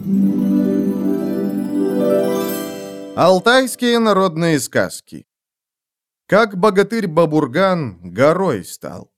Алтайские народные сказки. Как богатырь Бабурган горой стал.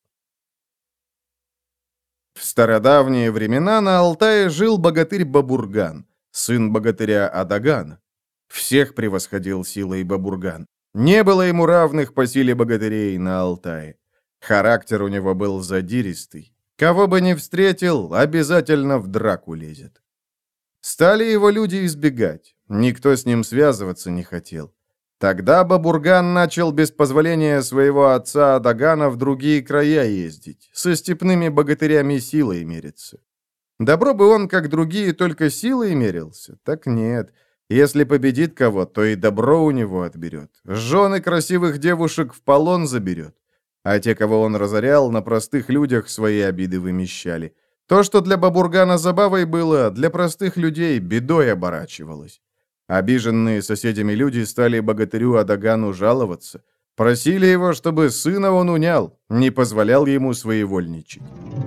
В стародавние времена на Алтае жил богатырь Бабурган, сын богатыря Адагана. Всех превосходил силой Бабурган. Не было ему равных по силе богатырей на Алтае. Характер у него был задиристый. Кого бы ни встретил, обязательно в драку лезет. Стали его люди избегать. Никто с ним связываться не хотел. Тогда Бабурган начал без позволения своего отца Адагана в другие края ездить, со степными богатырями силой мериться. Добро бы он, как другие, только силой мерился. Так нет. Если победит кого, то и добро у него отберет. Жены красивых девушек в полон заберет. А те, кого он разорял, на простых людях свои обиды вымещали. То, что для Бабургана забавой было, для простых людей бедой оборачивалось. Обиженные соседями люди стали богатырю Адагану жаловаться. Просили его, чтобы сына он унял, не позволял ему своевольничать.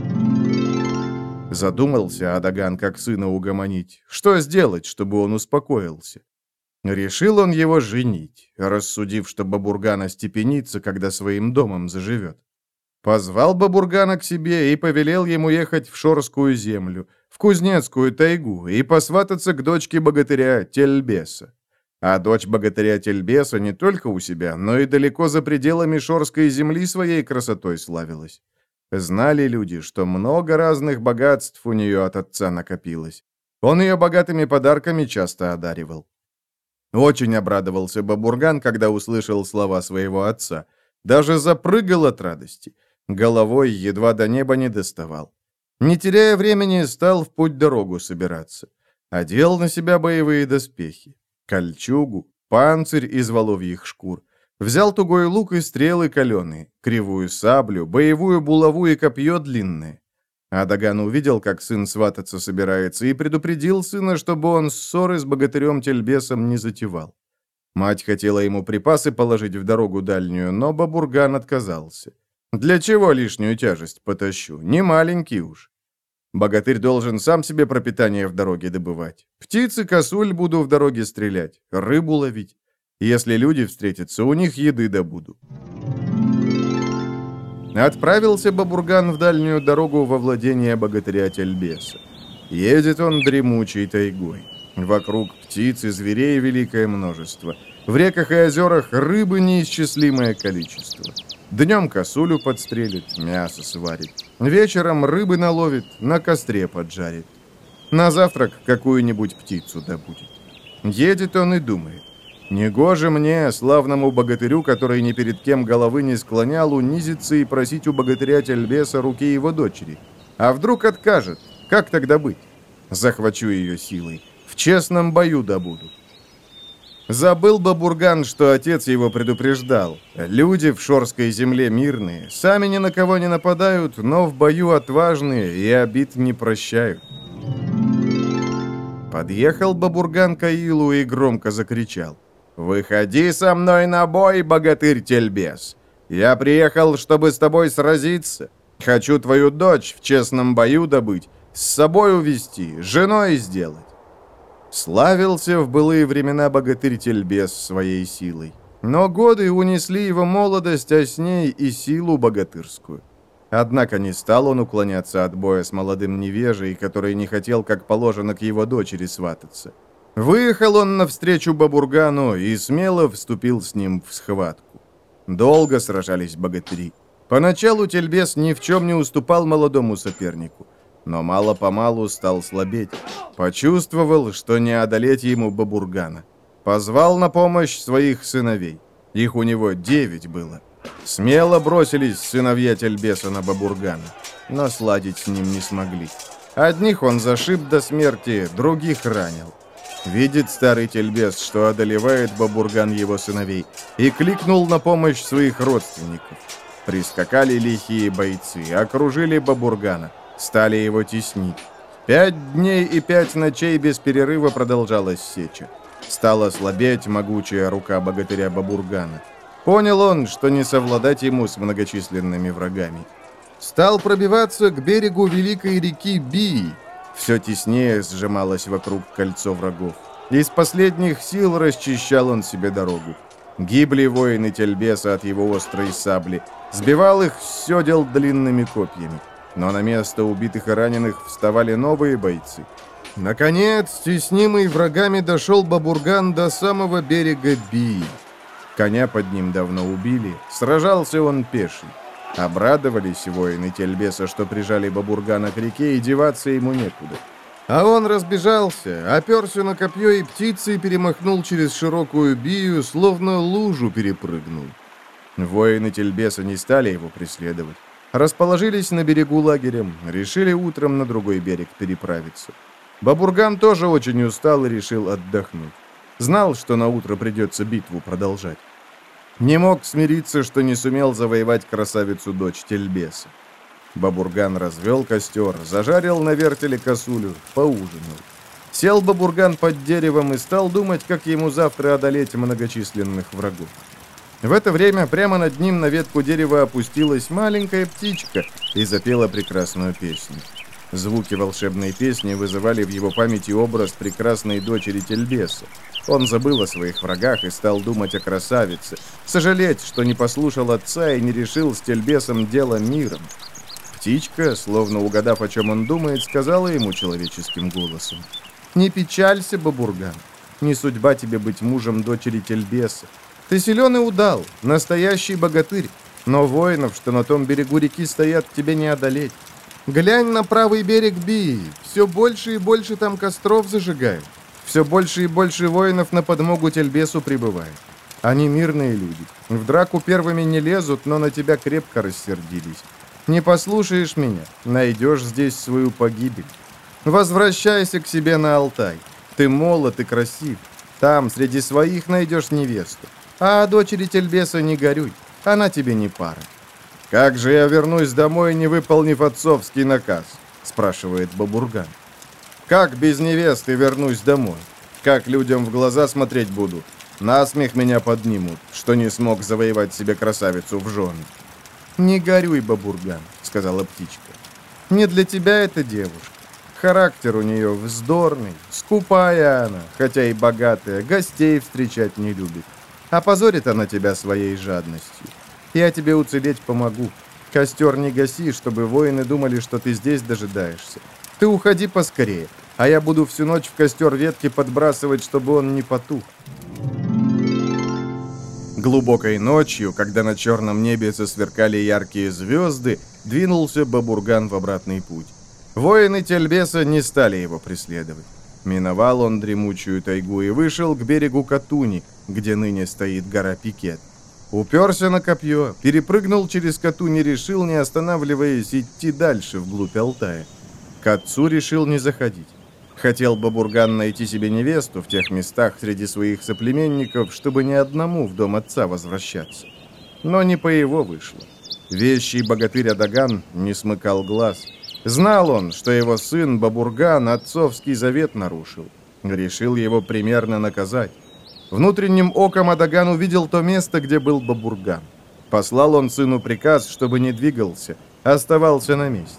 Задумался Адаган, как сына угомонить. Что сделать, чтобы он успокоился? Решил он его женить, рассудив, что Бабурган остепенится, когда своим домом заживет. Позвал Бабургана к себе и повелел ему ехать в Шорскую землю, в Кузнецкую тайгу и посвататься к дочке богатыря Тельбеса. А дочь богатыря Тельбеса не только у себя, но и далеко за пределами Шорской земли своей красотой славилась. Знали люди, что много разных богатств у нее от отца накопилось. Он ее богатыми подарками часто одаривал. Очень обрадовался Бабурган, когда услышал слова своего отца. Даже запрыгал от радости. Головой едва до неба не доставал. Не теряя времени, стал в путь-дорогу собираться. Одел на себя боевые доспехи, кольчугу, панцирь из воловьих шкур. Взял тугой лук и стрелы каленые, кривую саблю, боевую булаву и копье длинное. Адаган увидел, как сын свататься собирается, и предупредил сына, чтобы он ссоры с богатырем Тельбесом не затевал. Мать хотела ему припасы положить в дорогу дальнюю, но Бабурган отказался. «Для чего лишнюю тяжесть потащу? Не маленький уж. Богатырь должен сам себе пропитание в дороге добывать. Птиц и косуль буду в дороге стрелять, рыбу ловить. Если люди встретятся, у них еды добуду». Отправился Бабурган в дальнюю дорогу во владение богатыря Тельбеса. Едет он дремучей тайгой. Вокруг птиц и зверей великое множество. В реках и озерах рыбы неисчислимое количество. Днем косулю подстрелит, мясо сварит. Вечером рыбы наловит, на костре поджарит. На завтрак какую-нибудь птицу добудет. Едет он и думает. Негоже мне, славному богатырю, который ни перед кем головы не склонял, унизиться и просить у богатыря Тельбеса руки его дочери. А вдруг откажет? Как тогда быть? Захвачу ее силой. В честном бою добуду. Забыл Бабурган, что отец его предупреждал. Люди в Шорской земле мирные, сами ни на кого не нападают, но в бою отважные и обид не прощают. Подъехал Бабурган к Аилу и громко закричал. «Выходи со мной на бой, богатырь Тельбес! Я приехал, чтобы с тобой сразиться. Хочу твою дочь в честном бою добыть, с собой увезти, женой сделать». Славился в былые времена богатырь Тельбес своей силой. Но годы унесли его молодость, а с ней и силу богатырскую. Однако не стал он уклоняться от боя с молодым невежей, который не хотел, как положено, к его дочери свататься. Выехал он навстречу Бабургану и смело вступил с ним в схватку. Долго сражались богатыри. Поначалу Тельбес ни в чем не уступал молодому сопернику, но мало-помалу стал слабеть. Почувствовал, что не одолеть ему Бабургана. Позвал на помощь своих сыновей. Их у него 9 было. Смело бросились сыновья Тельбеса на Бабургана, но сладить с ним не смогли. Одних он зашиб до смерти, других ранил. Видит старый Тельбес, что одолевает Бабурган его сыновей, и кликнул на помощь своих родственников. Прискакали лихие бойцы, окружили Бабургана, стали его теснить. 5 дней и 5 ночей без перерыва продолжалась сеча. Стала слабеть могучая рука богатыря Бабургана. Понял он, что не совладать ему с многочисленными врагами. Стал пробиваться к берегу великой реки Бии. Все теснее сжималось вокруг кольцо врагов. Из последних сил расчищал он себе дорогу. Гибли воины Тельбеса от его острой сабли. Сбивал их с седел длинными копьями. Но на место убитых и раненых вставали новые бойцы. Наконец, теснимый врагами, дошел Бабурган до самого берега Бии. Коня под ним давно убили. Сражался он пеший. Обрадовались воины Тельбеса, что прижали Бабургана к реке, и деваться ему некуда. А он разбежался, оперся на копье и птицей перемахнул через широкую бию, словно лужу перепрыгнул. Воины Тельбеса не стали его преследовать. Расположились на берегу лагерем, решили утром на другой берег переправиться. Бабурган тоже очень устал и решил отдохнуть. Знал, что на утро придется битву продолжать. Не мог смириться, что не сумел завоевать красавицу-дочь Тельбеса. Бабурган развел костер, зажарил на вертеле косулю, поужинал. Сел Бабурган под деревом и стал думать, как ему завтра одолеть многочисленных врагов. В это время прямо над ним на ветку дерева опустилась маленькая птичка и запела прекрасную песню. Звуки волшебной песни вызывали в его памяти образ прекрасной дочери Тельбеса. Он забыл о своих врагах и стал думать о красавице, сожалеть, что не послушал отца и не решил с Тельбесом дело миром. Птичка, словно угадав, о чем он думает, сказала ему человеческим голосом: «Не печалься, Бабурган, не судьба тебе быть мужем дочери Тельбеса. Ты силен и удал, настоящий богатырь, но воинов, что на том берегу реки стоят, тебе не одолеть. Глянь на правый берег Бии, все больше и больше там костров зажигают. Все больше и больше воинов на подмогу Тельбесу прибывает. Они мирные люди, в драку первыми не лезут, но на тебя крепко рассердились. Не послушаешь меня, найдешь здесь свою погибель. Возвращайся к себе на Алтай. Ты молод и красив. Там среди своих найдешь невесту. А о дочери Тельбеса не горюй, она тебе не пара». «Как же я вернусь домой, не выполнив отцовский наказ?» — спрашивает Бабурган. «Как без невесты вернусь домой? Как людям в глаза смотреть буду? Насмех меня поднимут, что не смог завоевать себе красавицу в жены». «Не горюй, Бабурган», — сказала птичка. «Не для тебя эта девушка. Характер у нее вздорный, скупая она, хотя и богатая, гостей встречать не любит. Опозорит она тебя своей жадностью. Я тебе уцелеть помогу. Костер не гаси, чтобы воины думали, что ты здесь дожидаешься. Ты уходи поскорее, а я буду всю ночь в костер ветки подбрасывать, чтобы он не потух». Глубокой ночью, когда на черном небе засверкали яркие звезды, двинулся Бабурган в обратный путь. Воины Тельбеса не стали его преследовать. Миновал он дремучую тайгу и вышел к берегу Катуни, где ныне стоит гора Пикет. Уперся на копье, перепрыгнул через Катуни, решил, не останавливаясь, идти дальше, вглубь Алтая. К отцу решил не заходить. Хотел Бабурган найти себе невесту в тех местах среди своих соплеменников, чтобы ни одному в дом отца возвращаться. Но не по его вышло. Вещий богатырь Адаган не смыкал глаз. Знал он, что его сын Бабурган отцовский завет нарушил. Решил его примерно наказать. Внутренним оком Адаган увидел то место, где был Бабурган. Послал он сыну приказ, чтобы не двигался, оставался на месте.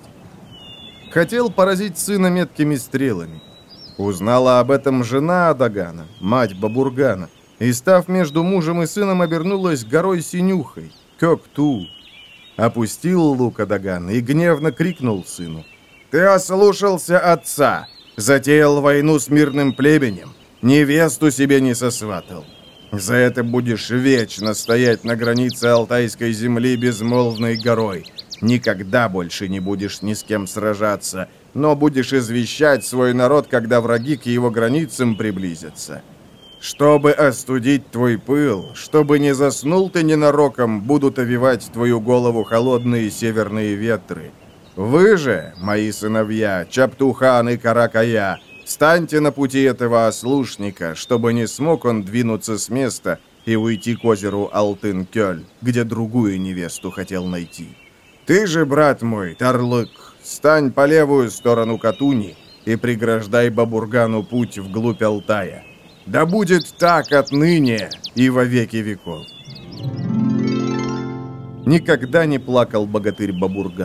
Хотел поразить сына меткими стрелами. Узнала об этом жена Адагана, мать Бабургана, и, став между мужем и сыном, обернулась горой синюхой, Кёкту. Опустил лук Адаган и гневно крикнул сыну: «Ты ослушался отца, затеял войну с мирным племенем, невесту себе не сосватал. За это будешь вечно стоять на границе Алтайской земли безмолвной горой. Никогда больше не будешь ни с кем сражаться, но будешь извещать свой народ, когда враги к его границам приблизятся. Чтобы остудить твой пыл, чтобы не заснул ты ненароком, будут овевать твою голову холодные северные ветры. Вы же, мои сыновья, Чаптухан и Каракая, станьте на пути этого ослушника, чтобы не смог он двинуться с места и уйти к озеру Алтын-Кёль, где другую невесту хотел найти. Ты же, брат мой, Тарлык, стань по левую сторону Катуни и преграждай Бабургану путь вглубь Алтая. Да будет так отныне и во веки веков». Никогда не плакал богатырь Бабурган.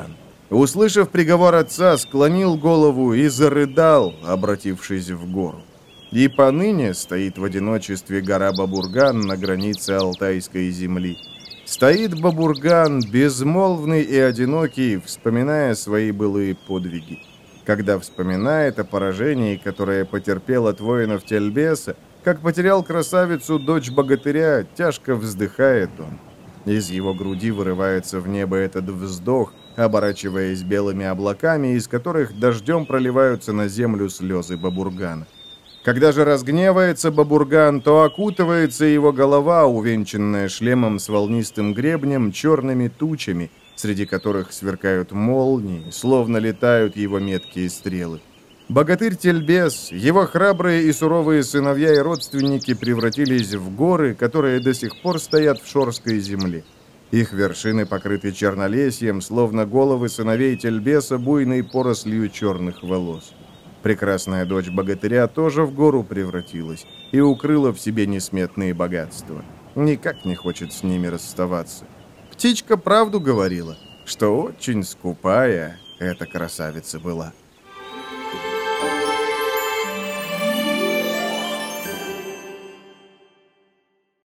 Услышав приговор отца, склонил голову и зарыдал, обратившись в гору. И поныне стоит в одиночестве гора Бабурган на границе Алтайской земли. Стоит Бабурган, безмолвный и одинокий, вспоминая свои былые подвиги. Когда вспоминает о поражении, которое потерпел от воинов Тельбеса, как потерял красавицу, дочь богатыря, тяжко вздыхает он. Из его груди вырывается в небо этот вздох, оборачиваясь белыми облаками, из которых дождем проливаются на землю слезы Бабургана. Когда же разгневается Бабурган, то окутывается его голова, увенчанная шлемом с волнистым гребнем, черными тучами, среди которых сверкают молнии, словно летают его меткие стрелы. Богатырь Тельбес, его храбрые и суровые сыновья и родственники превратились в горы, которые до сих пор стоят в Шорской земле. Их вершины покрыты чернолесьем, словно головы сыновей Тельбеса, буйной порослью черных волос. Прекрасная дочь богатыря тоже в гору превратилась и укрыла в себе несметные богатства. Никак не хочет с ними расставаться. Птичка правду говорила, что очень скупая эта красавица была.